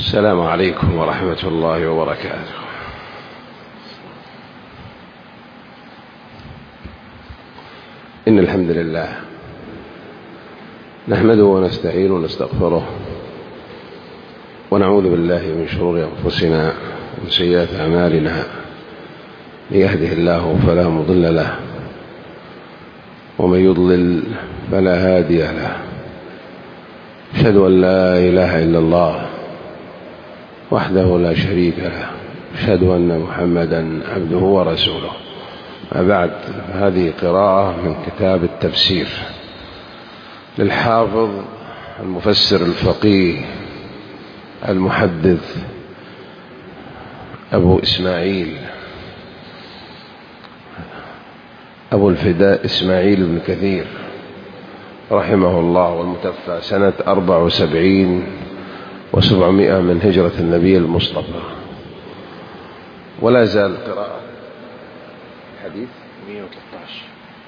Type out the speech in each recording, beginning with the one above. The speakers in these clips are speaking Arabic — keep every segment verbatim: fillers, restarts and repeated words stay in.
السلام عليكم ورحمة الله وبركاته. إن الحمد لله نحمده ونستعينه ونستغفره ونعوذ بالله من شرور أنفسنا ومن سيئات أعمالنا. من يهده الله فلا مضل له ومن يضلل فلا هادي له. أشهد أن لا إله إلا الله وحده لا شريك له. أشهد أن محمدا عبده ورسوله. بعد، هذه قراءة من كتاب التفسير للحافظ المفسر الفقيه المحدث أبو إسماعيل أبو الفداء إسماعيل بن كثير رحمه الله، والمتوفى سنة أربع وسبعين وسبعمائة من هجرة النبي المصطفى. ولا زال قراءة الحديث مئة وثلاثة عشر.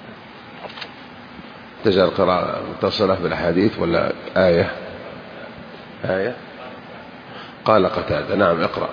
تزال قراءة متصلة بالحديث ولا آية آية قال قتادة. نعم، اقرأ.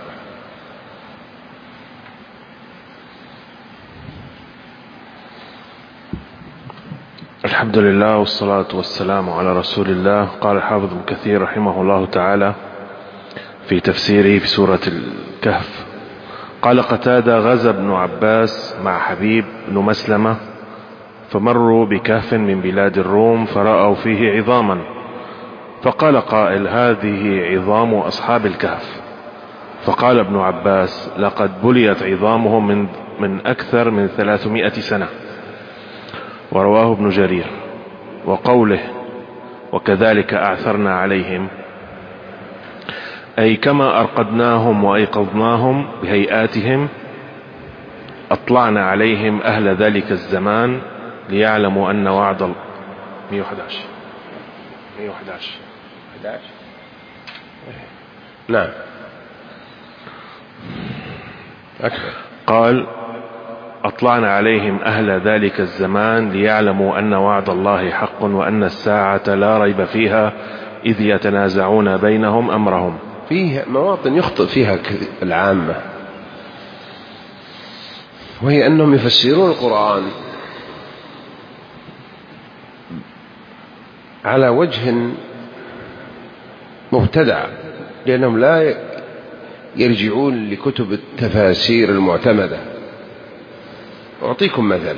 الحمد لله والصلاة والسلام على رسول الله. قال الحافظ ابن كثير رحمه الله تعالى في تفسيره في سورة الكهف: قال قتادة: غزا ابن عباس مع حبيب بن مسلمة فمروا بكهف من بلاد الروم فرأوا فيه عظاما، فقال قائل: هذه عظام أصحاب الكهف. فقال ابن عباس: لقد بليت عظامهم من, من أكثر من ثلاثمائة سنة. ورواه ابن جرير. وقوله: وكذلك أعثرنا عليهم، أي كما أرقدناهم وأيقظناهم بهيئاتهم أطلعنا عليهم أهل ذلك الزمان ليعلموا أن وعد الله. مئة وأحد عشر مئة وأحد عشر نعم، أكثر. قال: أطلعنا عليهم أهل ذلك الزمان ليعلموا أن وعد الله حق وأن الساعة لا ريب فيها إذ يتنازعون بينهم أمرهم. فيه مواطن يخطئ فيها العامة، وهي أنهم يفسرون القرآن على وجه مبتدع، لأنهم لا يرجعون لكتب التفاسير المعتمدة. أعطيكم مثل: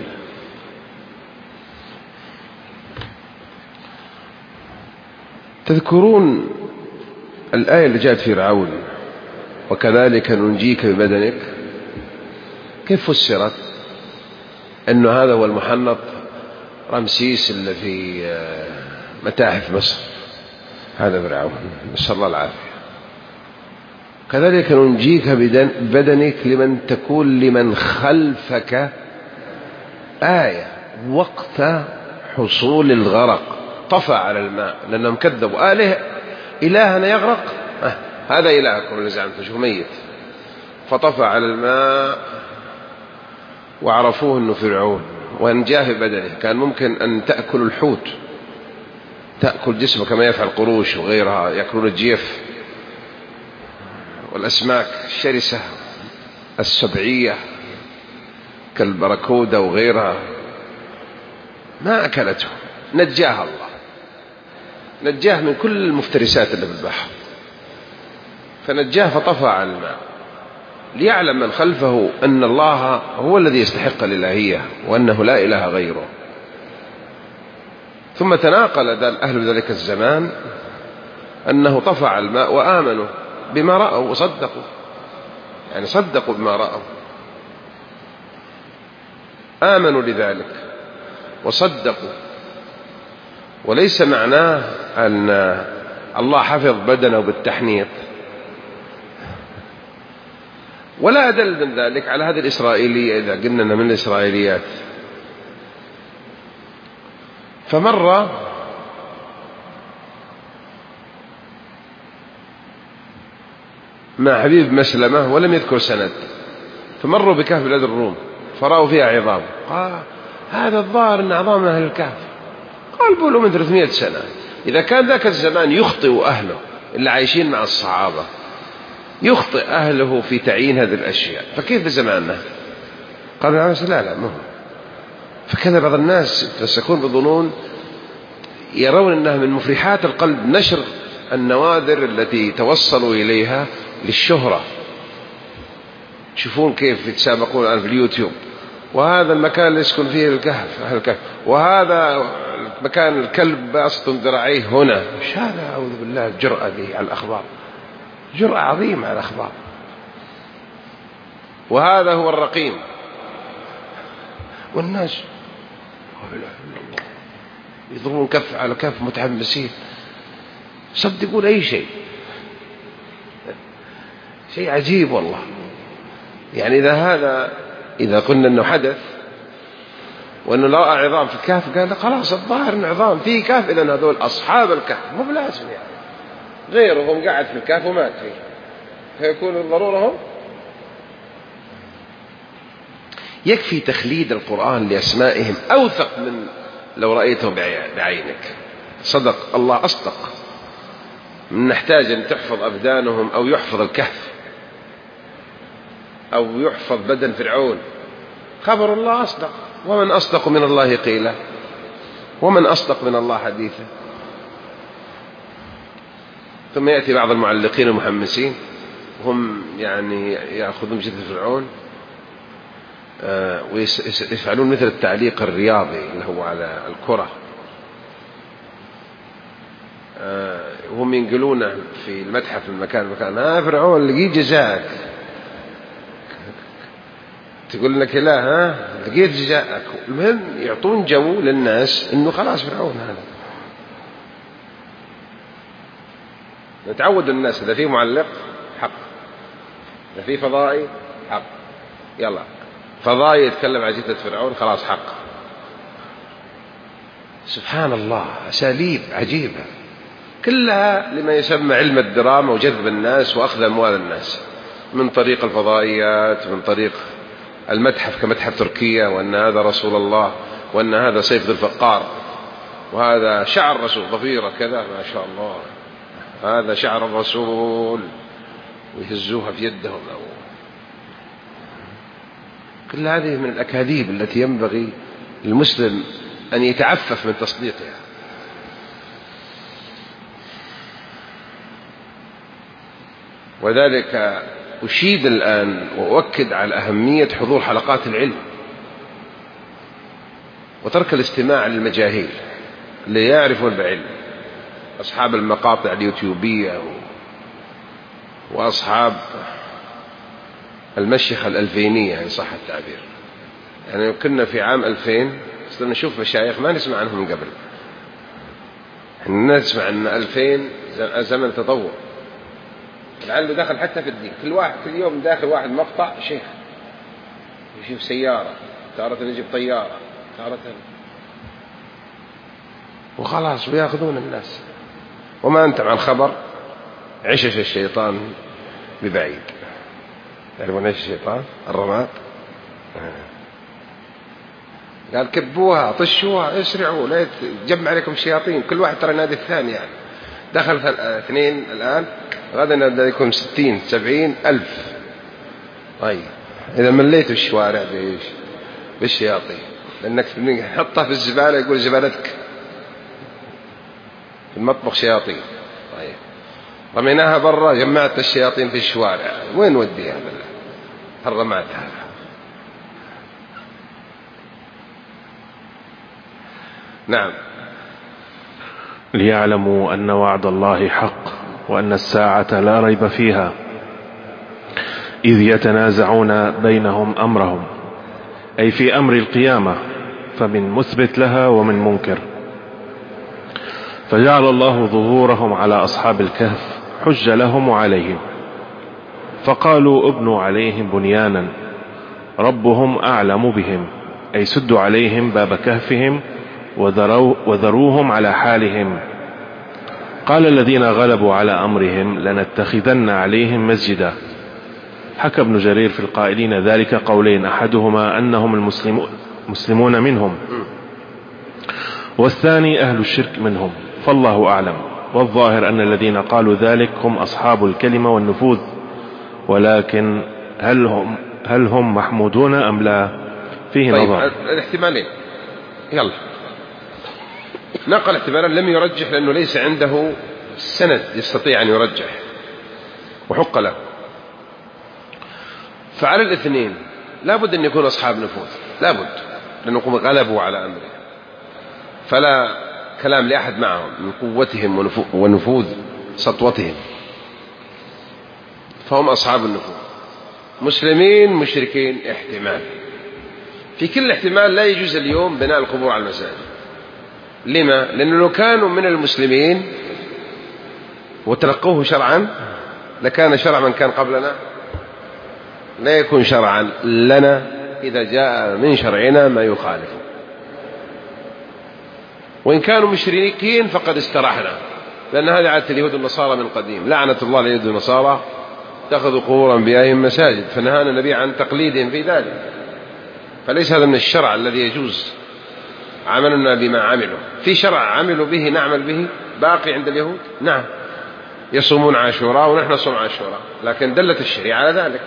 تذكرون الآية اللي جاءت في فرعون: وكذلك ننجيك ببدنك؟ كيف فسرت؟ أنه هذا هو المحنط رمسيس اللي في متاحف مصر، هذا فرعون، نسأل الله العافية. كذلك ننجيك ببدنك لمن تكون لمن خلفك آية. وقت حصول الغرق طفى على الماء لأنهم كذبوا. آله إلهنا يغرق؟ آه هذا إلهكم اللي زعمته شو ميت. فطفى على الماء وعرفوه أنه فرعون وانجاه ببدنه. كان ممكن أن تأكل الحوت، تأكل جسمه كما يفعل قروش وغيرها، يأكلون الجيف والأسماك الشرسة السبعية كالبركودة وغيرها، ما أكلته. نجاه الله، نجاه من كل المفترسات اللي في البحر، فنجاه فطفى على الماء ليعلم من خلفه أن الله هو الذي يستحق الإلهية وأنه لا إله غيره. ثم تناقل أهل ذلك الزمان أنه طفى على الماء وآمنوا بما رأوا وصدقوا، يعني صدقوا بما رأوا، آمنوا لذلك وصدقوا. وليس معناه أن الله حفظ بدنه بالتحنيط. ولا أدل من ذلك على هذه الإسرائيلية، إذا قلنا من الإسرائيليات. فمر مع حبيب مسلمة ولم يذكر سند، فمروا بكهف بلاد الروم فرأوا فيها عظام. قال: هذا الظاهر أن عظام أهل الكهف. قال: بولوا من ثلاثمائة سنة. إذا كان ذاك الزمان يخطئ أهله اللي عايشين مع الصحابة يخطئ أهله في تعيين هذه الأشياء، فكيف بزماننا؟ قالوا لا لا ما هو. فكذا بعض الناس يتمسكون بظنون يرون أنها من مفرحات القلب نشر النوادر التي توصلوا إليها للشهرة. تشوفون كيف يتسابقون الآن في اليوتيوب، وهذا المكان اللي يسكن فيه الكهف أهل الكهف، وهذا مكان الكلب باسط ذراعيه هنا. مش هذا؟ أعوذ بالله، الجرأة دي على الأخبار، جرأة عظيمة على الأخبار. وهذا هو الرقيم، والناس يضربون كف على كف متحمسين صدقون أي شيء. شيء عجيب والله. يعني إذا هذا إذا قلنا أنه حدث وأنه لا عظام في الكهف، قال خلاص الظاهر أن عظام فيه كهف، إذن هذول أصحاب الكهف، مو بلازم يعني غيرهم قاعد في الكهف ومات فيه، فيكون الضرورة هم. يكفي تخليد القرآن لأسمائهم أوثق من لو رأيته بعينك. صدق الله أصدق من نحتاج أن تحفظ أبدانهم أو يحفظ الكهف أو يحفظ بدن فرعون. خبر الله أصدق، ومن أصدق من الله قيلا، ومن أصدق من الله حديثا. ثم يأتي بعض المعلقين المحمسين هم يعني يأخذون جثة فرعون ويفعلون مثل التعليق الرياضي اللي هو على الكرة، وهم ينقلونه في المتحف من مكان لمكان. ها فرعون لقيت جزاءك، تقول لك لا ها لقيت جزاءك. المهم يعطون جو للناس انه خلاص فرعون هذا. نتعود الناس اذا في معلق حق، اذا في فضائي حق، يلا فضائي يتكلم عن جثة فرعون خلاص حق. سبحان الله، أساليب عجيبة كلها لما يسمى علم الدراما وجذب الناس وأخذ أموال الناس من طريق الفضائيات، من طريق المتحف كمتحف تركيا، وأن هذا رسول الله، وأن هذا سيف ذو الفقار، وهذا شعر رسول ضفيرة كذا ما شاء الله، هذا شعر الرسول، ويهزوها في يدهم. أو كل هذه من الأكاذيب التي ينبغي للمسلم أن يتعفف من تصديقها. وذلك أشيد الآن وأؤكد على أهمية حضور حلقات العلم وترك الاستماع للمجاهيل اللي يعرفون بعلم، أصحاب المقاطع اليوتيوبية وأصحاب المشيخة الألفينية إن صح التعبير. يعني كنا في عام ألفين صرنا نشوف مشايخ ما نسمع عنهم من قبل. احنا نسمع أن ألفين زمن تطور، لعله دخل حتى في الدين. كل واحد كل يوم داخل واحد مقطع شيخ يشوف سيارة، تارة يجيب طيارة، تارة وخلاص ويأخذون الناس. وما أنت مع الخبر عشش الشيطان ببعيد. تعرفون ايش الشيطان؟ الرماد. قال كبوها طشوها اسرعوا لا يتجمع عليكم الشياطين، كل واحد ترى نادي الثاني. يعني دخل اثنين الآن، غدا نبدأ يكون ستين سبعين ألف. طيب إذا مليتوا الشوارع بإيش؟ بالشياطين، لأنك حطها في الزبالة يقول زبالتك، في المطبخ شياطين. طيب رميناها برا جمعت الشياطين في الشوارع، وين وديها بالله الرماد هذا؟ نعم. ليعلموا أن وعد الله حق وأن الساعة لا ريب فيها إذ يتنازعون بينهم أمرهم، أي في أمر القيامة، فمن مثبت لها ومن منكر. فجعل الله ظهورهم على أصحاب الكهف حج لهم وعليهم، فقالوا ابنوا عليهم بنيانا ربهم أعلم بهم، أي سدوا عليهم باب كهفهم وذروا وذروهم على حالهم. قال الذين غلبوا على أمرهم لنتخذن عليهم مسجدا. حكى ابن جرير في القائلين ذلك قولين، أحدهما أنهم المسلمون منهم، والثاني أهل الشرك منهم، فالله أعلم. والظاهر أن الذين قالوا ذلك هم أصحاب الكلمة والنفوذ ولكن هل هم, هل هم محمودون أم لا؟ فيه طيب نظر. الاحتمالين، يلا نقل احتمالا لم يرجح لأنه ليس عنده سند يستطيع أن يرجح وحق له. فعلى الاثنين لابد أن يكون أصحاب نفوذ، لابد، لأنهم غلبوا على أمره، فلا كلام لأحد معهم من قوتهم ونفوذ سطوتهم، فهم أصحاب النفوذ. مسلمين مشركين احتمال، في كل احتمال لا يجوز اليوم بناء القبور على المساجد. لما؟ لأنه لو كانوا من المسلمين وتلقوه شرعا لكان شرع من كان قبلنا، لا يكون شرعا لنا إذا جاء من شرعنا ما يخالفه. وإن كانوا مشركين فقد استراحنا، لأن هذه عادة اليهود والنصارى من قديم، لعنة الله اليهود والنصارى اتخذوا قبور أنبيائهم مساجد، فنهانا النبي عن تقليدهم في ذلك. فليس هذا من الشرع الذي يجوز عملنا بما عملوا. في شرع عملوا به نعمل به باقي عند اليهود، نعم، يصومون عاشوراء ونحن نصوم عاشوراء، لكن دلت الشريعة على ذلك.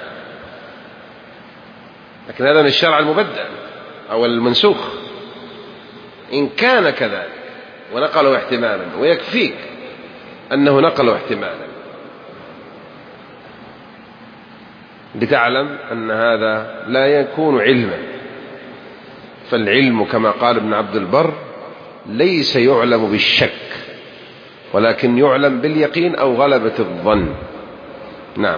لكن هذا من الشرع المبدل أو المنسوخ. إن كان كذلك ونقله احتمالا، ويكفيك أنه نقله احتمالا لتعلم أن هذا لا يكون علما. فالعلم كما قال ابن عبد البر ليس يعلم بالشك، ولكن يعلم باليقين أو غلبة الظن. نعم.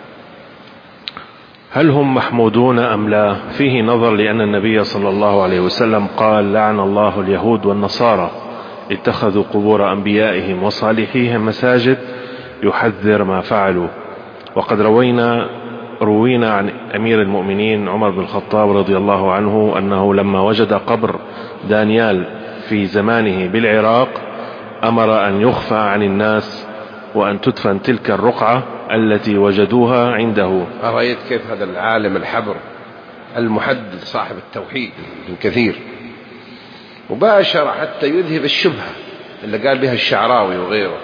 هل هم محمودون أم لا؟ فيه نظر، لأن النبي صلى الله عليه وسلم قال: لعن الله اليهود والنصارى اتخذوا قبور أنبيائهم وصالحيهم مساجد، يحذر ما فعلوا. وقد روينا روينا عن أمير المؤمنين عمر بن الخطاب رضي الله عنه أنه لما وجد قبر دانيال في زمانه بالعراق أمر أن يخفى عن الناس وأن تدفن تلك الرقعة التي وجدوها عنده. رأيت كيف هذا العالم الحبر المحدث صاحب التوحيد الكثير مباشرة حتى يذهب الشبهة اللي قال بها الشعراوي وغيره.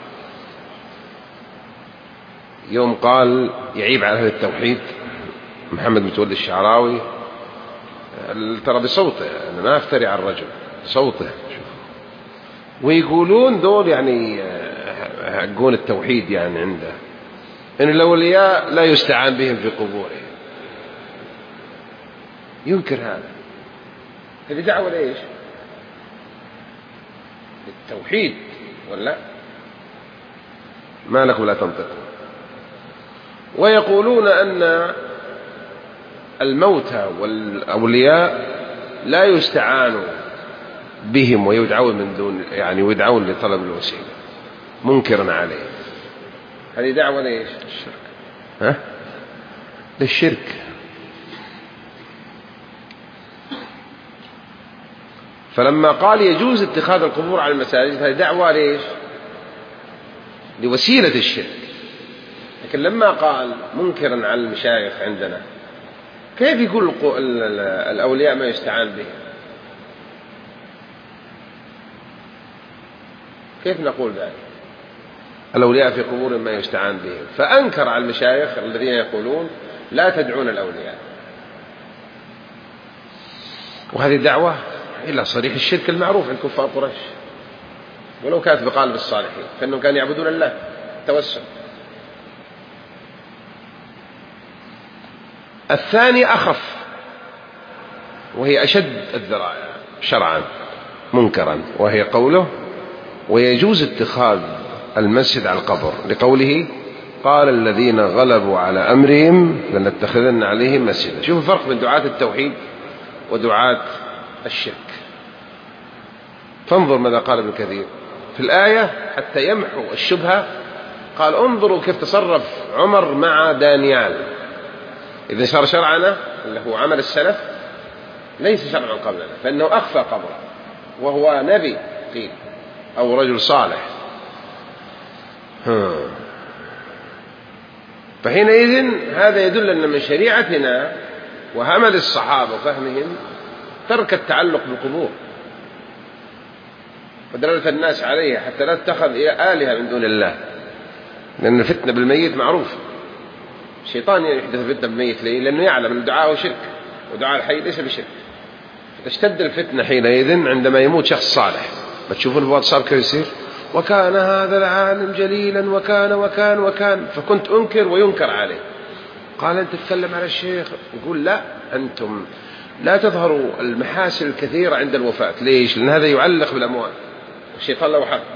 يوم قال يعيب على أهل التوحيد محمد متولي الشعراوي، ترى بصوته، أنا ما أفتري على الرجل، صوته، ويقولون ذول يعني حقون التوحيد يعني عنده إن الأولياء لا يستعان بهم في قبورهم. ينكر هذا. هذه دعوة لإيش؟ التوحيد ولا ما لكم لا تنطقون. ويقولون أن الموتى والأولياء لا يستعان بهم ويدعون من دون يعني ويدعون لطلب الوسيلة، منكرا عليه. هذه دعوة ليش؟ الشرك. ها؟ للشرك. فلما قال يجوز اتخاذ القبور على المساجد هذه دعوة ليش؟ لوسيلة الشرك. لكن لما قال منكرا على المشايخ عندنا، كيف يقول الأولياء ما يستعان به؟ كيف نقول ذلك؟ الأولياء في قبور ما يستعان به. فأنكر على المشايخ الذين يقولون لا تدعون الأولياء. وهذه دعوة إلى صريح الشرك المعروف عند كفار قريش، ولو كانت بقالب الصالحين، فإنهم كانوا يعبدون الله توسل. الثاني أخف، وهي أشد الذرائع شرعا منكرا، وهي قوله ويجوز اتخاذ المسجد على القبر، لقوله قال الذين غلبوا على أمرهم لنتخذن عليهم مسجدا. شوفوا الفرق بين دعاة التوحيد ودعاة الشرك. فانظر ماذا قال ابن كثير في الآية حتى يمحو الشبهة. قال انظروا كيف تصرف عمر مع دانيال. إذا صار شرعنا اللي هو عمل السلف ليس شرعا قبلنا، فإنه أخفى قبره وهو نبي قيل أو رجل صالح. فحينئذ هذا يدل أن من شريعتنا وعمل الصحابة وفهمهم ترك التعلق بالقبور ودلالة الناس عليها حتى لا تتخذ آلهة من دون الله، لأن الفتنة بالميت معروف. الشيطان يحدث الفتنة بالميت ليه؟ لأنه يعلم أن دعاءه شرك، ودعاء الحي ليس بشرك. فتشتد الفتنة حينئذ عندما يموت شخص صالح. ما تشوفون الواد صار كيف يصير؟ وكان هذا العالم جليلا وكان وكان وكان، فكنت أنكر وينكر عليه. قال أنت تتكلم على الشيخ؟ يقول لا، أنتم لا تظهروا المحاسن الكثيرة عند الوفاة. ليش؟ لأن هذا يعلق بالأموال، الشيطان له حق.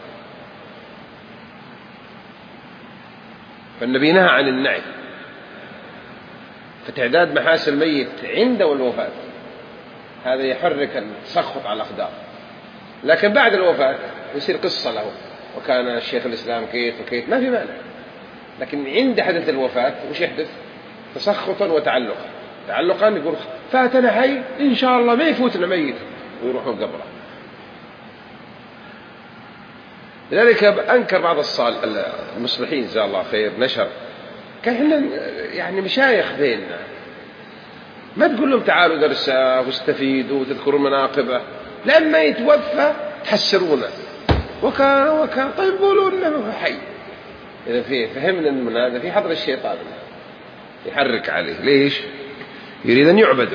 فالنبي نهى عن النعي، فتعداد محاسن الميت عنده الوفاة هذا يحرك التسخط على الأقدار. لكن بعد الوفاة يصير قصة له، وكان الشيخ الإسلام كيت وكيت، ما في مانع. لكن عند حدث الوفاة وش يحدث؟ تسخطا وتعلقا. تعلقا يقول فاتنا حي إن شاء الله ما يفوتنا ميت، ويروحون قبره. لذلك أنكر بعض المصلحين جزاه الله خير نشر، كان احنا يعني مشايخ بيننا، ما تقول لهم تعالوا درسا واستفيدوا وتذكروا مناقبه، لما يتوفى تحسرونا وكان وكان. طيب قولوا انه حي. اذا فيه فهمنا ان هذا في حضر الشيطان يحرك عليه. ليش؟ يريد ان يعبدوا،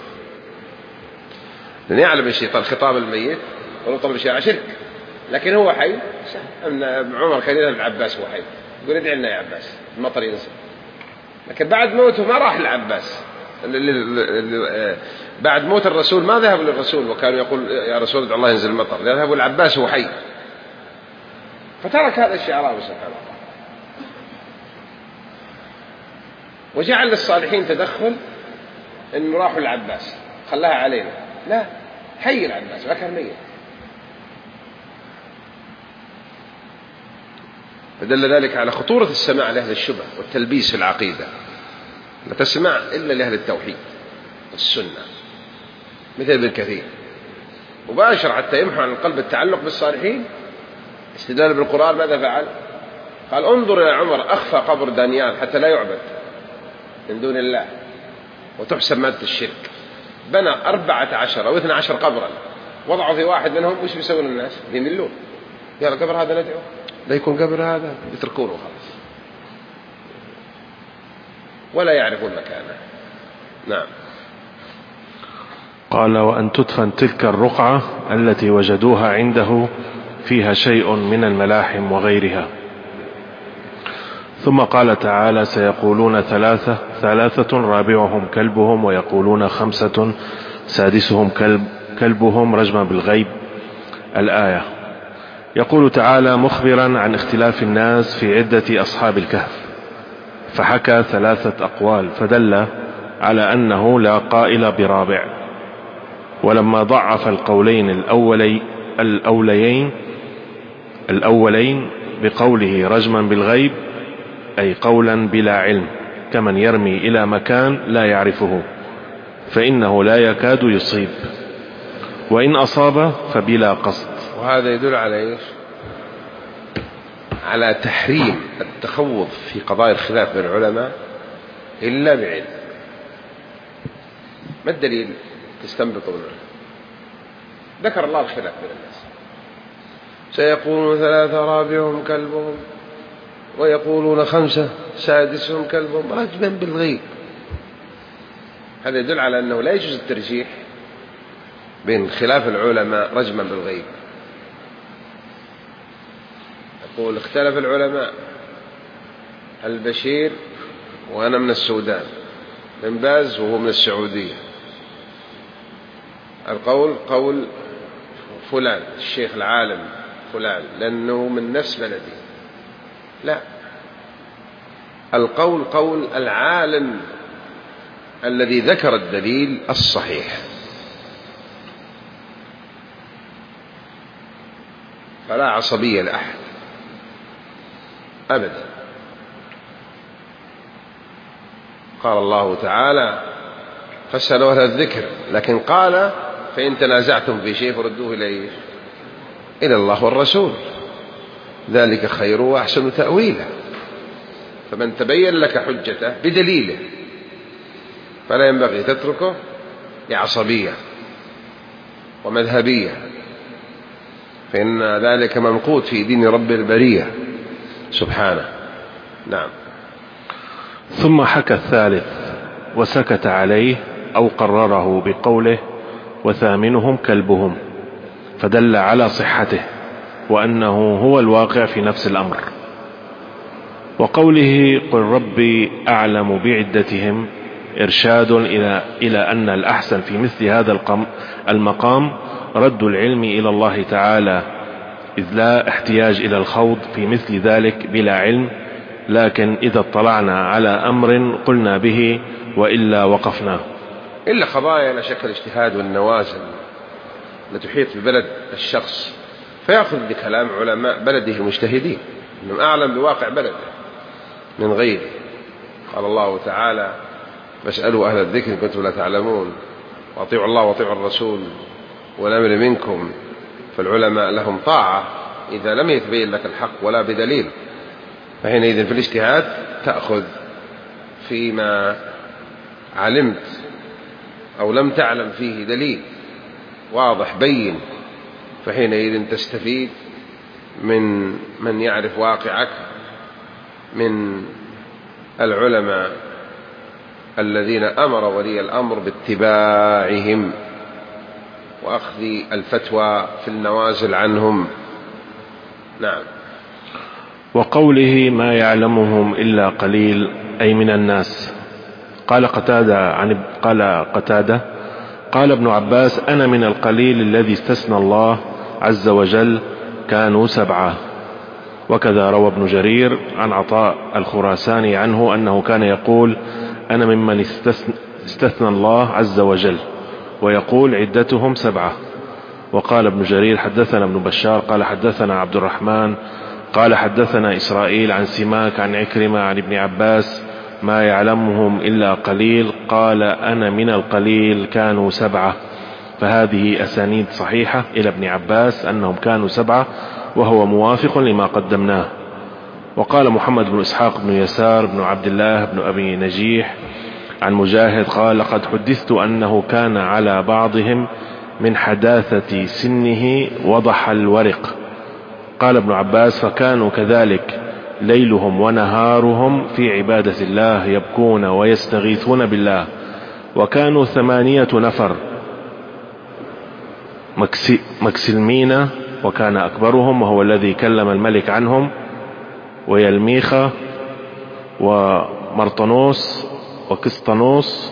لان يعلم الشيطان خطاب الميت ولو طلب شيء شرك. لكن هو حي. أن عمر كان يذهب العباس هو حي، يقول ادعي لنا يا عباس المطر ينزل. لكن بعد موته ما راح العباس، بعد موت الرسول ما ذهب للرسول وكانوا يقول يا رسول ادعو الله ينزل المطر، ذهب العباس هو حي. فترك هذا الشعراوي سبحان الله، وجعل للصالحين تدخل انه راحوا العباس خلاها علينا. لا، حي العباس ما كان ميت. فدل ذلك على خطورة السماع لأهل الشبه والتلبيس في العقيدة. لا تسمع إلا لأهل التوحيد والسنة، مثل ابن كثير مباشر حتى يمحو عن القلب التعلق بالصالحين. استدلال بالقرآن ماذا فعل؟ قال انظر إلى عمر أخفى قبر دانيال حتى لا يعبد من دون الله وتحسب مادة الشرك. بنى أربعة عشر أو اثنى عشر قبرا، وضعوا في واحد منهم وش بيسوون الناس؟ بيملون. يا القبر هذا ندعو، لا يكون قبر هذا، يتركونه خلاص ولا يعرفون مكانه. نعم. قال وأن تدفن تلك الرقعة التي وجدوها عنده فيها شيء من الملاحم وغيرها. ثم قال تعالى سيقولون ثلاثة ثلاثة رابعهم كلبهم ويقولون خمسة سادسهم كلب كلبهم رجما بالغيب. الآية. يقول تعالى مخبرا عن اختلاف الناس في عدة أصحاب الكهف، فحكى ثلاثة أقوال فدل على أنه لا قائل برابع. ولما ضعف القولين الأولي الأوليين الأولين بقوله رجما بالغيب أي قولا بلا علم، كمن يرمي إلى مكان لا يعرفه فإنه لا يكاد يصيب، وإن أصاب فبلا قصد. وهذا يدل على إيش؟ على تحريم التخوض في قضايا الخلاف بين العلماء إلا بعلم. ما الدليل تستنبطوا منه؟ ذكر الله الخلاف بين الناس، سيقولون ثلاثة رابعهم كلبهم ويقولون خمسة سادسهم كلبهم رجما بالغيب. هذا يدل على أنه لا يجوز الترجيح بين خلاف العلماء رجما بالغيب. يقول اختلف العلماء، البشير وأنا من السودان، بن باز وهو من السعودية، القول قول فلان الشيخ العالم فلان لأنه من نفس بلدي. لا، القول قول العالم الذي ذكر الدليل الصحيح. فلا عصبية لأحد أبدا. قال الله تعالى فاسألوا أهل الذكر، لكن قال فإن تنازعتم في شيء فردوه إليه إلى الله والرسول ذلك خير وأحسن تأويلا. فمن تبين لك حجته بدليله فلا ينبغي تتركه لعصبية ومذهبية، فإن ذلك منقوط في دين رب البرية سبحانه. نعم. ثم حكى الثالث وسكت عليه أو قرره بقوله وثامنهم كلبهم، فدل على صحته وأنه هو الواقع في نفس الأمر. وقوله قل ربي أعلم بعدتهم إرشاد إلى, إلى أن الأحسن في مثل هذا المقام رد العلم إلى الله تعالى، إذ لا احتياج إلى الخوض في مثل ذلك بلا علم، لكن إذا اطلعنا على أمر قلنا به وإلا وقفنا. إلا قضايا لا شك الاجتهاد والنوازل التي تحيط ببلد الشخص، فيأخذ بكلام علماء بلده المجتهدين أنهم أعلم بواقع بلده من غيره. قال الله تعالى فاسألوا أهل الذكر إن كنتم لا تعلمون وأطيعوا الله وأطيعوا الرسول والأمر منكم، فالعلماء لهم طاعة إذا لم يتبين لك الحق ولا بدليل، فحينئذ في الاجتهاد تأخذ فيما علمت أو لم تعلم فيه دليل واضح بين، فحينئذ تستفيد من من يعرف واقعك من العلماء الذين أمر ولي الأمر باتباعهم وأخذ الفتوى في النوازل عنهم. نعم. وقوله ما يعلمهم إلا قليل أي من الناس. قال قتادة عن قال قتادة قال ابن عباس أنا من القليل الذي استثنى الله عز وجل كانوا سبعة. وكذا روى ابن جرير عن عطاء الخراساني عنه أنه كان يقول أنا ممن استثنى الله عز وجل، ويقول عدتهم سبعة. وقال ابن جرير حدثنا ابن بشار قال حدثنا عبد الرحمن قال حدثنا إسرائيل عن سماك عن عكرمة عن ابن عباس ما يعلمهم إلا قليل قال أنا من القليل كانوا سبعة. فهذه أسانيد صحيحة إلى ابن عباس أنهم كانوا سبعة، وهو موافق لما قدمناه. وقال محمد بن إسحاق بن يسار بن عبد الله بن أبي نجيح عن مجاهد قال لقد حدثت أنه كان على بعضهم من حداثة سنه وضح الورق. قال ابن عباس فكانوا كذلك ليلهم ونهارهم في عبادة الله يبكون ويستغيثون بالله. وكانوا ثمانية نفر مكسلمين، وكان أكبرهم وهو الذي كلم الملك عنهم، ويلميخة ومرطنوس وكسطنوس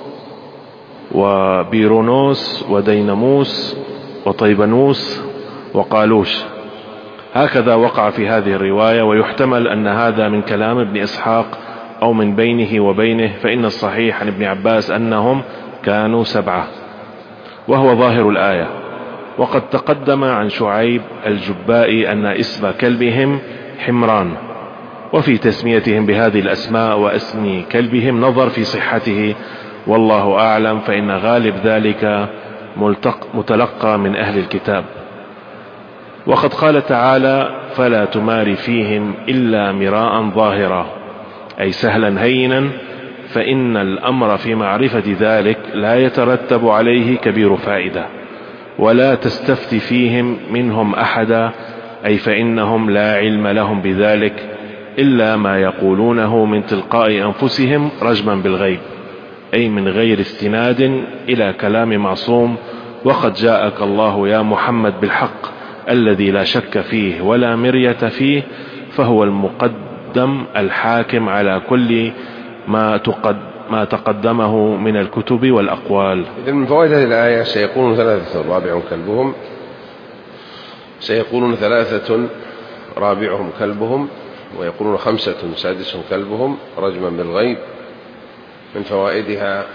وبيرونوس ودينموس وطيبنوس وقالوش. هكذا وقع في هذه الرواية، ويحتمل أن هذا من كلام ابن إسحاق أو من بينه وبينه، فإن الصحيح عن ابن عباس أنهم كانوا سبعة، وهو ظاهر الآية. وقد تقدم عن شعيب الجبائي أن اسم كلبهم حمران، وفي تسميتهم بهذه الأسماء واسم كلبهم نظر في صحته والله أعلم، فإن غالب ذلك متلقى من أهل الكتاب. وقد قال تعالى فلا تمار فيهم إلا مراء ظاهرا، أي سهلا هينا، فإن الأمر في معرفة ذلك لا يترتب عليه كبير فائدة. ولا تستفت فيهم منهم أحدا، أي فإنهم لا علم لهم بذلك إلا ما يقولونه من تلقاء أنفسهم رجما بالغيب، أي من غير استناد إلى كلام معصوم. وقد جاءك الله يا محمد بالحق الذي لا شك فيه ولا مرية فيه، فهو المقدم الحاكم على كل ما تقد ما تقدمه من الكتب والأقوال. إذن من فوائد هذه الآية سيقولون ثلاثة رابعهم كلبهم سيقولون ثلاثة رابعهم كلبهم ويقولون خمسة سادسهم كلبهم رجما بالغيب. من فوائدها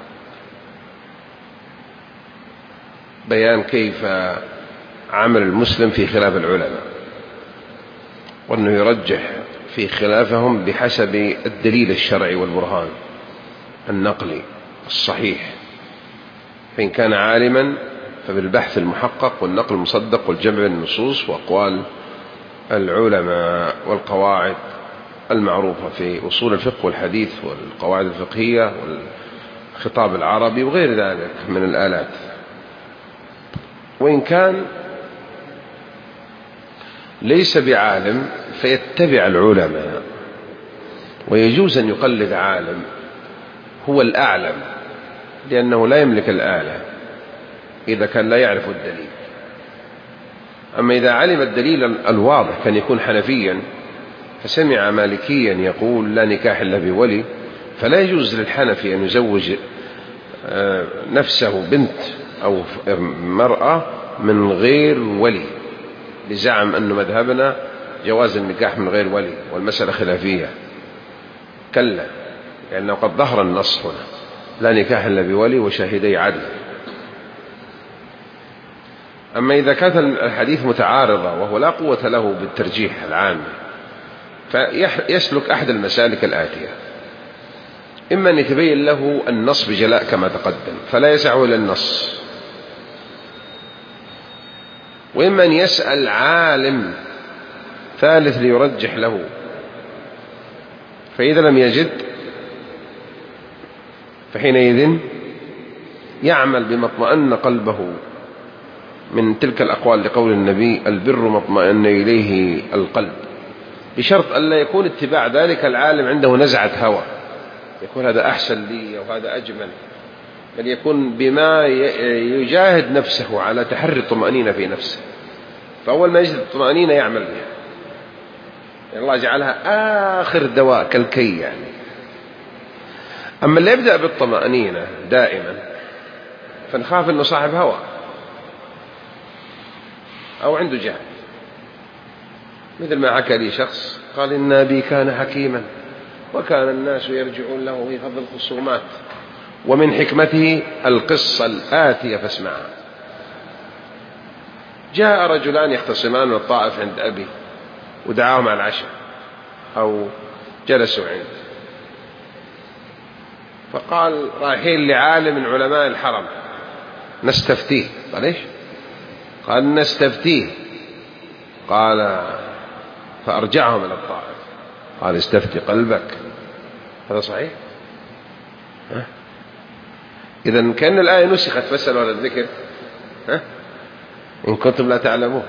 بيان كيف عمل المسلم في خلاف العلماء، وأنه يرجح في خلافهم بحسب الدليل الشرعي والبرهان النقلي الصحيح، فإن كان عالما فبالبحث المحقق والنقل المصدق والجمع بين النصوص وأقوال العلماء والقواعد المعروفة في أصول الفقه والحديث والقواعد الفقهية والخطاب العربي وغير ذلك من الآلات. وإن كان ليس بعالم فيتبع العلماء ويجوز أن يقلد عالم هو الأعلم، لأنه لا يملك الآلة إذا كان لا يعرف الدليل. أما إذا علم الدليل الواضح، كان يكون حنفيا فسمع مالكيا يقول لا نكاح إلا بولي، فلا يجوز للحنفي أن يزوج نفسه بنت أو مرأة من غير ولي، لزعم أن مذهبنا جواز النكاح من غير ولي، والمسألة خلافية. كلا، لأنه قد ظهر النص هنا لا نكاح إلا بولي وشاهدي عدل. أما إذا كانت الحديث متعارضة وهو لا قوة له بالترجيح العام، فيسلك أحد المسالك الآتية: إما أن يتبين له النص بجلاء كما تقدم فلا يسعه إلى النص، وإما أن يسأل عالم ثالث ليرجح له، فإذا لم يجد فحينئذ يعمل بما اطمأن قلبه من تلك الأقوال، لقول النبي: البر ما اطمأن إليه القلب، بشرط أن لا يكون اتباع ذلك العالم عنده نزعة هوى، يكون هذا أحسن لي وهذا أجمل، بل يكون بما يجاهد نفسه على تحري الطمأنينة في نفسه، فأول ما يجد الطمأنينة يعمل بها، يعني الله جعلها آخر دواء كالكي يعني. أما اللي يبدأ بالطمأنينة دائما فنخاف أنه صاحب هوى أو عنده جهل، مثل ما حكى لي شخص قال: إن أبي كان حكيما وكان الناس يرجعون له في فضل الخصومات، ومن حكمته القصة الآتية فاسمعها: جاء رجلان يختصمان من الطائف عند أبي ودعاهم على العشاء أو جلسوا عنده، فقال رايحين لعالم من علماء الحرم نستفتيه. قال: إيش؟ قال: نستفتيه. قال: فأرجعهم إلى الطائف. قال: استفتي قلبك. هذا صحيح؟ ها؟ إذن كأن الآية نسخت: فاسألوا على الذكر ها؟ إن كنتم لا تعلمون.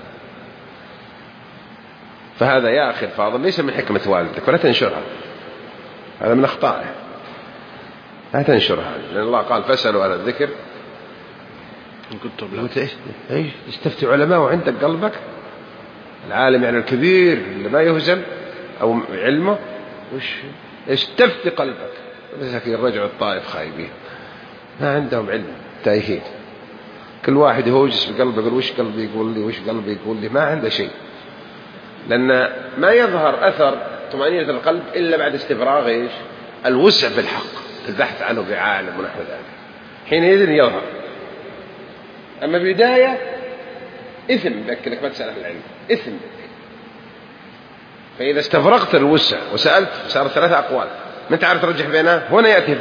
فهذا يا أخي الفاضل ليس من حكمة والدك، ولا تنشرها، هذا من أخطائه، لا تنشرها، لأن الله قال: فاسألوا على الذكر إن كنتم لا تعلمون. إيش؟ استفتي علماء وعندك قلبك؟ العالم يعني الكبير اللي ما يهزم أو علمه، وش استفتي قلبك. مساكين رجعوا الطائف خايبين، ما عندهم علم، تايهين، كل واحد يهوجس بقلبه يقول: وش قلبي يقول لي، وش قلبي يقول لي، ما عنده شيء، لأن ما يظهر أثر طمأنينة القلب إلا بعد استفراغ إيش؟ الوسع في الحق، البحث عنه بعالم ونحو ذلك، حينئذ يظهر. أما بداية إثم بك إنك ما تسأل أهل العلم، إثم بك. فإذا استفرغت الوسع وسألت صارت ثلاثة أقوال، من تعرف ترجح بينها، هنا يأتي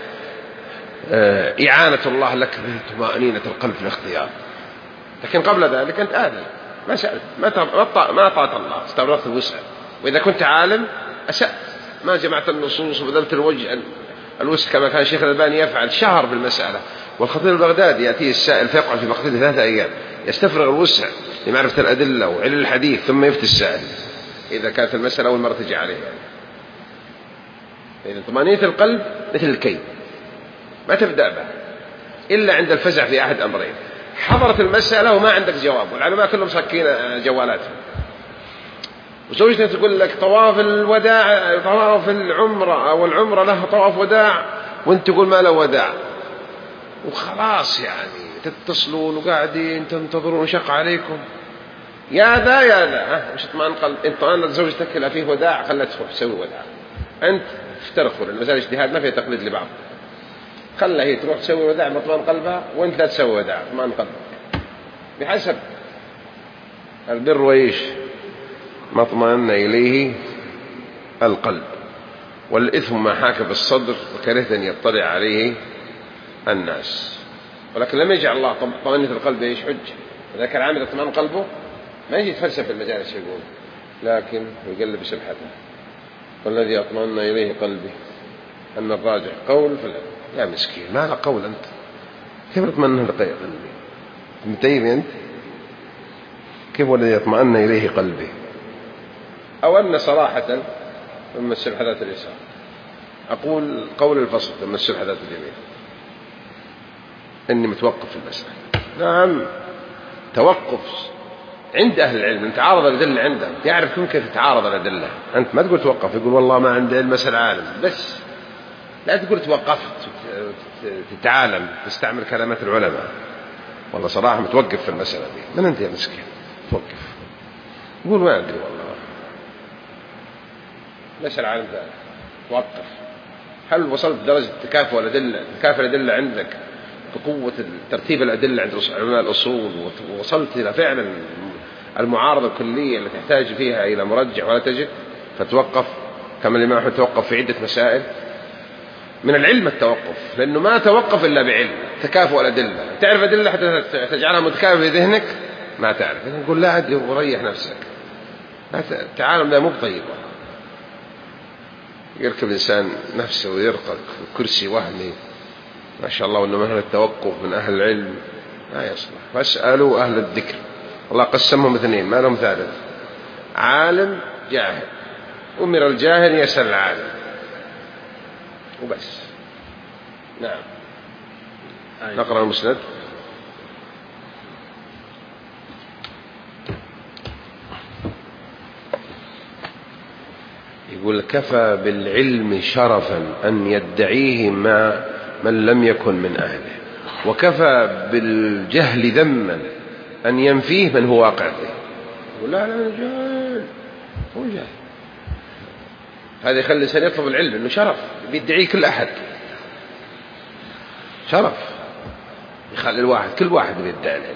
إعانة الله لك بطمأنينة القلب في الاختيار. لكن قبل ذلك أنت آدم، ما سألت، ما أطعت الله، استفرغت الوسع. وإذا كنت عالم أسأت، ما جمعت النصوص وبذلت الوجه الوسع كما كان الشيخ الألباني يفعل، شهر بالمسألة. والخطيب البغدادي يأتيه السائل فيقعد في مقتله ثلاثة أيام يستفرغ الوسع لمعرفة الأدلة وعلل الحديث، ثم يفتي السائل إذا كانت المسألة أول مرة تجي عليه يعني. إذا طمأنينة القلب مثل الكي، ما تبدأ به إلا عند الفزع في أحد أمرين: حضرت المسألة وما عندك جواب، والعلماء كلهم ساكين جوالاتهم، وزوجتك تقول لك طواف الوداع، طواف العمرة أو العمرة له طواف وداع، وانت تقول ما له وداع، وخلاص يعني تتصلون وقاعدين تنتظرون وشق عليكم، يا ذا يا ذا مش اطمئن قلب. انت انا زوجتك لا فيه وداع، خلها تروح تسوي وداع، انت افترقوا، المسائل اجتهاد ما فيها تقليد لبعض، خلها هي تروح تسوي وداع مطمئن قلبها، وانت لا تسوي وداع مطمئن قلبك، بحسب البر وإيش ما اطمأن إليه القلب، والإثم ما حاك بالصدر وكرهت أن يطلع عليه الناس. ولكن لم يجعل الله طمأنينة القلب إيش حجة، إذا كان عامل اطمئنان قلبه ما يجي يتفلسف في المجالس يقول، لكن يقلب سبحته. والذي اطمأن إليه قلبي أن الراجح قول فلا. يا مسكين، ما له قول أنت، كيف اطمأن قلبي؟ متيم أنت، كيف والذي اطمأن إليه قلبي؟ أو أن صراحة ثم السبحة ذات اليسار. أقول قول الفصل ثم السبحة ذات اليمين، إني متوقف في المسألة. نعم، توقف عند أهل العلم. أنت عارض الأدلة عندهم، يعرف كيف تتعارض الأدلة. أنت ما تقول توقف، يقول والله ما عندي المسألة عالم، بس لا تقول توقفت تتعالم تستعمل كلمات العلماء. والله صراحة متوقف في المسألة دي. من أنت يا مسكين توقف؟ يقول ما أدري والله، مسألة عالم ذلك. توقف. هل وصلت درجة تكافؤ الأدلة، تكافؤ الأدلة عندك بقوة ترتيب الأدلة عند علماء الأصول، ووصلت إلى فعلا المعارضة الكلية التي تحتاج فيها إلى مرجع ولا تجد، فتوقف كما الإمام أحمد توقف في عدة مسائل. من العلم التوقف، لأنه ما توقف إلا بعلم تكافؤ الأدلة. تعرف أدلة حتى تجعلها متكافئة في ذهنك؟ ما تعرف. نقول لا أدري وريح نفسك. التعالم لا مو بطيب. يركب إنسان نفسه ويرقق في كرسي وهمي ما شاء الله، وإنه من أهل التوقف من أهل العلم لا يصلح. فاسألوا أهل الذكر. الله قسمهم اثنين ما لهم ثالث، عالم جاهل. أمر الجاهل يسأل العالم وبس. نعم. نقرأ المسند. يقول كفى بالعلم شرفا أن يدعيه ما من لم يكن من أهله، وكفى بالجهل ذما أن ينفيه من هو واقع فيه. يقول لا لا جاهل، هو جاهل. هذا يخلي الإنسان يطلب العلم، إنه شرف بيدعيه كل أحد، شرف يخلي الواحد كل واحد بيدعي العلم،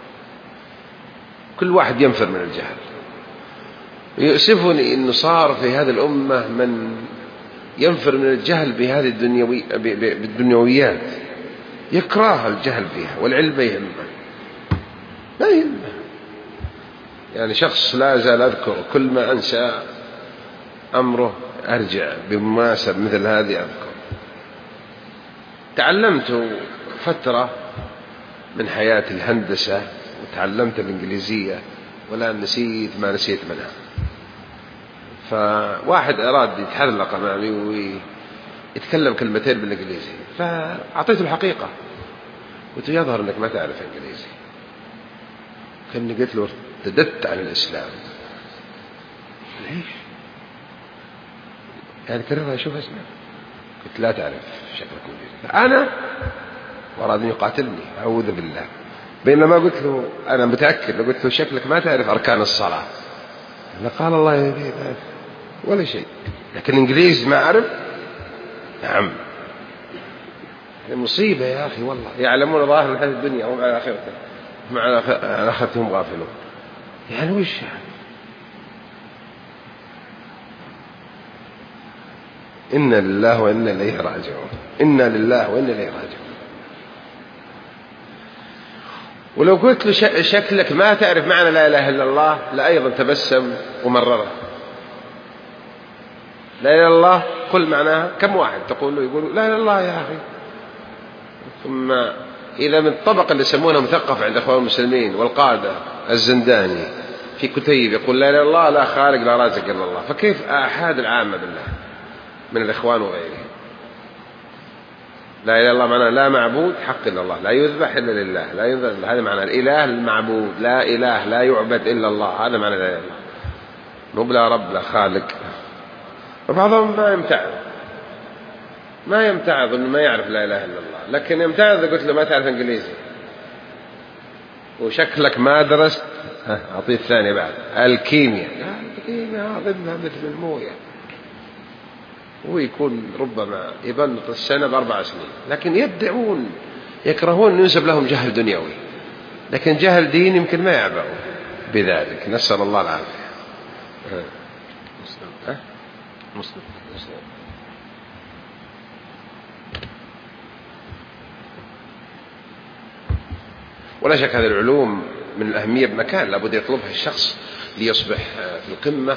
كل واحد ينفر من الجهل. يؤسفني إنه صار في هذه الأمة من ينفر من الجهل بهذه الدنيوي بالدنيويات، يكره الجهل فيها والعلم يهمه ما يهمه. يعني شخص لا زال أذكر كل ما أنسى أمره أرجع بمناسبة مثل هذه أذكر. تعلمت فترة من حياة الهندسة وتعلمت الإنجليزية، ولا نسيت ما نسيت منها. فواحد أراد يتحلق معي ويتكلم كلمتين بالإنجليزي، فأعطيته الحقيقة، قلت يظهر أنك ما تعرف إنجليزي. كأني قلت له ارتدت عن الإسلام. ليش؟ يعني كررها أشوف اسمه. قلت لا تعرف شكلك إنجليزي. أنا وأراد أن يقاتلني أعوذ بالله. بينما قلت له أنا متأكد، لو قلت له شكلك ما تعرف أركان الصلاة لقال الله يهديه ولا شيء. لكن الإنجليز ما أعرف. نعم، مصيبة يا أخي والله. يعلمون ظاهر الحياة الدنيا وهم على آخرته مع آخرتهم غافلون. يعني وش يعني؟ إنا لله وإنا إليه راجعون. إنا لله وإنا إليه راجعون. ولو قلت له شكلك ما تعرف معنى لا إله إلا الله، لا أيضا تبسم ومرره. لا إله إلا الله قل معناها. كم واحد تقول له يقول لا إله إلا الله يا أخي. ثم إذا من الطبقة اللي يسمونها مثقف عند أخوان المسلمين والقادة الزنداني في كتيب يقول لا إله إلا الله لا خالق لا رازق إلا الله، فكيف أحد العامة بالله من الإخوان وغيرهم؟ لا إله إلا الله معناه لا معبود حق إلا الله، لا يذبح إلا لله، لا يذبح. هذا معنى الإله المعبود، لا إله لا يعبد إلا الله. هذا معنى لا إله إلا الله، مو بلا رب لا خالق. وبعضهم ما يمتعظ ما يمتعظ إنه ما يعرف لا إله إلا الله، لكن يمتعظ قلت له ما تعرف إنجليزي وشكلك ما درست. أعطيه الثاني بعد الكيمياء. الكيمياء ضدها مثل الموية، ويكون ربما يبلغ السنة بأربع سنين، لكن يدعون يكرهون أن ينسب لهم جهل دنيوي، لكن جهل دين يمكن ما يعبأوا بذلك. نسأل الله العافية. مسلم مسلم ولا شك هذه العلوم من الأهمية بمكان لابد يطلبها الشخص ليصبح في القمة،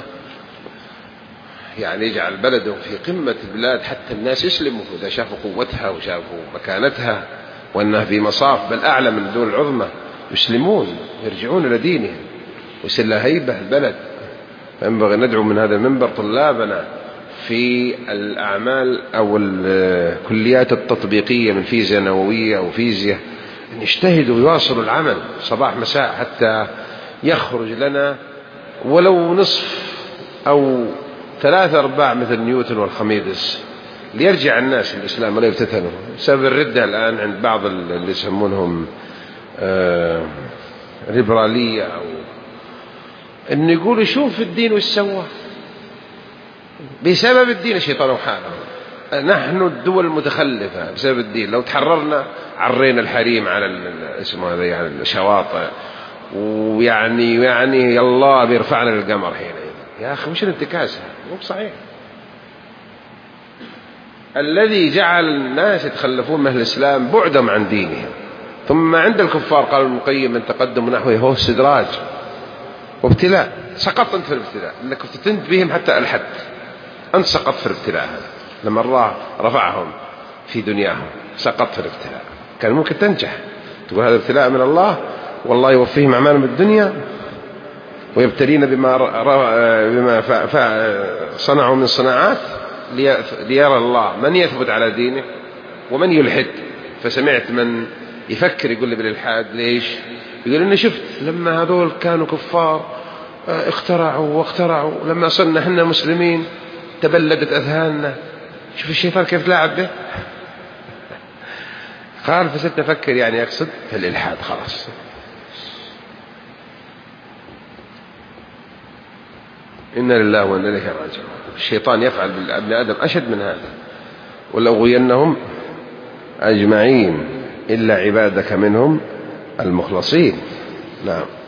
يعني يجعل بلده في قمة البلاد حتى الناس يسلموا إذا شافوا قوتها وشافوا مكانتها وأنها في مصاف بل أعلى من الدول العظمى، يسلمون يرجعون إلى دينهم ويصير لها هيبة البلد. فينبغي ندعو من هذا المنبر طلابنا في الأعمال أو الكليات التطبيقية من فيزياء نووية أو فيزياء أن يجتهدوا ويواصلوا العمل صباح مساء حتى يخرج لنا ولو نصف أو ثلاثة أرباع مثل نيوتن والخميدس، ليرجع الناس الإسلام ولا يفتتنوا بسبب الردة الآن عند بعض اللي يسمونهم آه ليبرالية، أو أن يقولوا شوف الدين وش سوى بسبب الدين. الشيطان وحاله، نحن الدول المتخلفة بسبب الدين، لو تحررنا عرينا الحريم على اسمه هذا يعني الشواطئ، ويعني يعني الله بيرفعنا للقمر حين. يا أخي مش الانتكاسة، مو صحيح. الذي جعل الناس يتخلفون من الإسلام بعدهم عن دينهم. ثم عند الكفار قالوا ابن القيم من تقدم نحوه هو استدراج وابتلاء. سقطت أنت في الابتلاء، أنك فتنت بهم حتى الحد، أنت سقطت في الابتلاء هذا. لما الله رفعهم في دنياهم سقطت في الابتلاء. كان ممكن تنجح، تقول هذا ابتلاء من الله والله يوفيهم أعمالهم بالدنيا ويبتلين بما بما صنعوا من صناعات ليرى الله من يثبت على دينه ومن يلحد. فسمعت من يفكر يقول لي بالإلحاد ليش؟ يقول إني شفت لما هذول كانوا كفار اخترعوا واخترعوا، لما صرنا احنا مسلمين تبلدت أذهاننا. شوف الشيطان كيف لاعب به. قال فصرت أفكر يعني أقصد في الإلحاد خلاص. إنا لله وإنا إليه راجعون. الشيطان يفعل بالابن آدم أشد من هذا. ولأغوينهم أجمعين إلا عبادك منهم المخلصين. نعم.